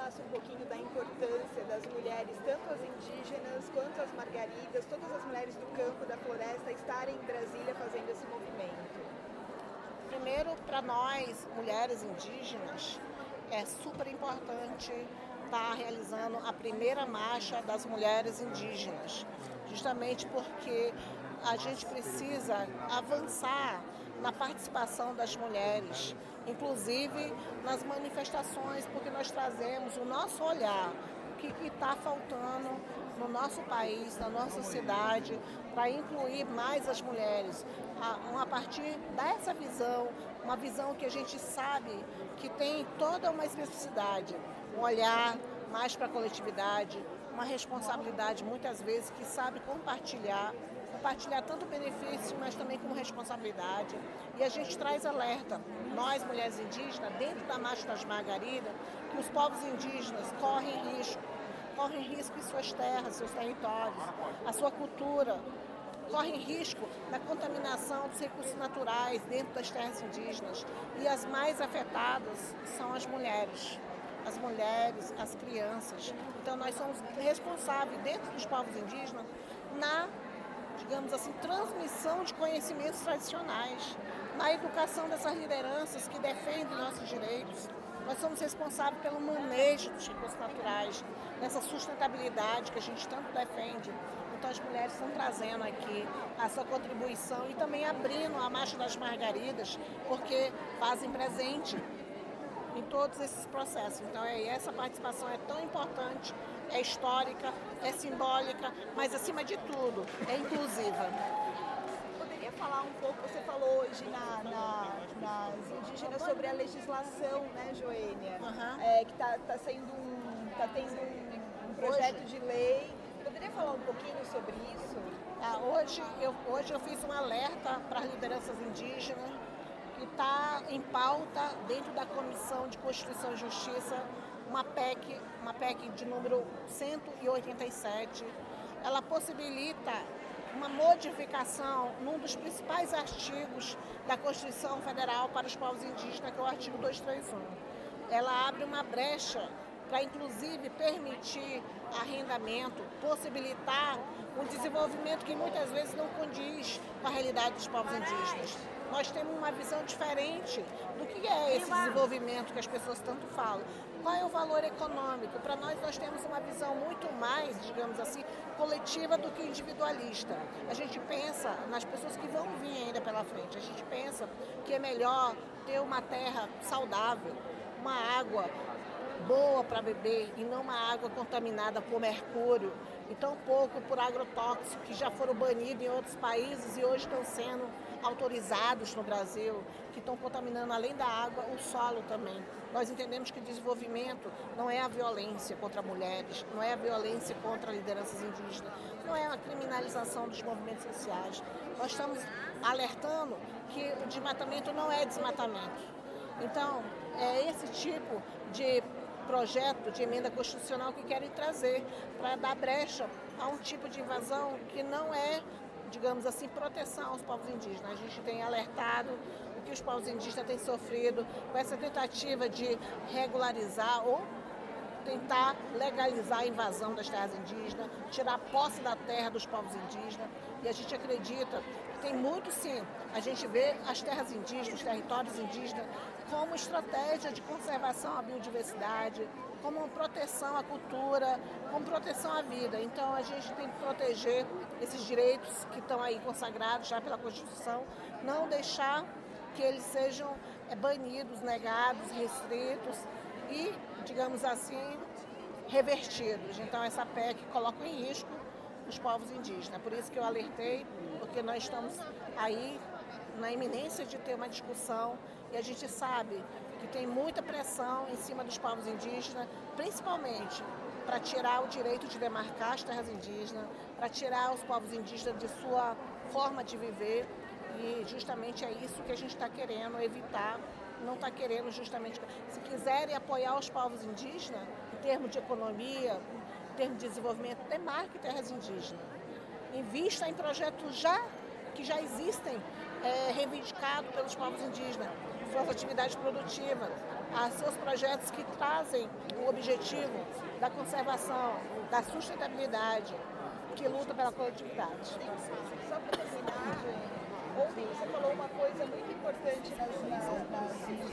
falasse um pouquinho da importância das mulheres, tanto as indígenas quanto as margaridas, todas as mulheres do campo, da floresta, estarem em Brasília fazendo esse movimento. Primeiro, para nós, mulheres indígenas, é super importante estar realizando a primeira marcha das mulheres indígenas, justamente porque a gente precisa avançar na participação das mulheres, inclusive nas manifestações, porque nós trazemos o nosso olhar, o que está faltando no nosso país, na nossa cidade, para incluir mais as mulheres, a partir dessa visão, uma visão que a gente sabe que tem toda uma especificidade, um olhar mais para a coletividade, uma responsabilidade muitas vezes que sabe compartilhar tanto benefício, mas também com responsabilidade. E a gente traz alerta, nós mulheres indígenas, dentro da Marcha das Margaridas, que os povos indígenas correm risco em suas terras, seus territórios, a sua cultura, correm risco da contaminação dos recursos naturais dentro das terras indígenas. E as mais afetadas são as mulheres, as crianças. Então nós somos responsáveis dentro dos povos indígenas na, digamos assim, transmissão de conhecimentos tradicionais, na educação dessas lideranças que defendem nossos direitos. Nós somos responsáveis pelo manejo dos recursos naturais, dessa sustentabilidade que a gente tanto defende. Então as mulheres estão trazendo aqui a sua contribuição e também abrindo a Marcha das Margaridas, porque fazem presente em todos esses processos. Então essa participação é tão importante, é histórica, é simbólica, mas acima de tudo é inclusiva. Poderia falar um pouco, você falou hoje nas indígenas sobre a legislação, né, Joênia? Uhum. Que está tendo um projeto hoje, de lei. Poderia falar um pouquinho sobre isso? Hoje eu fiz um alerta para as lideranças indígenas, que está em pauta dentro da Comissão de Constituição e Justiça, uma PEC de número 187. Ela possibilita uma modificação num dos principais artigos da Constituição Federal para os povos indígenas, que é o artigo 231. Ela abre uma brecha para, inclusive, permitir arrendamento, possibilitar um desenvolvimento que muitas vezes não condiz com a realidade dos povos indígenas. Nós temos uma visão diferente do que é esse desenvolvimento que as pessoas tanto falam. Qual é o valor econômico? Para nós temos uma visão muito mais, digamos assim, coletiva do que individualista. A gente pensa nas pessoas que vão vir ainda pela frente. A gente pensa que é melhor ter uma terra saudável, uma água boa para beber e não uma água contaminada por mercúrio e tão pouco por agrotóxicos que já foram banidos em outros países e hoje estão sendo autorizados no Brasil, que estão contaminando além da água o solo também. Nós entendemos que o desenvolvimento não é a violência contra mulheres, não é a violência contra lideranças indígenas, não é a criminalização dos movimentos sociais. Nós estamos alertando que o desmatamento não é desmatamento. Então, é esse tipo de projeto de emenda constitucional que querem trazer para dar brecha a um tipo de invasão que não é, digamos assim, proteção aos povos indígenas. A gente tem alertado o que os povos indígenas têm sofrido com essa tentativa de regularizar ou tentar legalizar a invasão das terras indígenas, tirar a posse da terra dos povos indígenas. E a gente acredita que tem muito, sim, a gente vê as terras indígenas, os territórios indígenas, como estratégia de conservação à biodiversidade, como proteção à cultura, como proteção à vida. Então a gente tem que proteger esses direitos que estão aí consagrados já pela Constituição, não deixar que eles sejam banidos, negados, restritos e, digamos assim, revertidos. Então essa PEC coloca em risco os povos indígenas. Por isso que eu alertei, porque nós estamos aí na iminência de ter uma discussão e a gente sabe que tem muita pressão em cima dos povos indígenas, principalmente para tirar o direito de demarcar as terras indígenas, para tirar os povos indígenas de sua forma de viver. E justamente é isso que a gente está querendo evitar, não está querendo justamente... Se quiserem apoiar os povos indígenas, em termos de economia, em termos de desenvolvimento, demarque terras indígenas. Invista em projetos que já existem, reivindicados pelos povos indígenas, suas atividades produtivas. a seus projetos que trazem o objetivo da conservação, da sustentabilidade, que luta pela coletividade. Só para terminar, ontem você falou uma coisa muito importante nas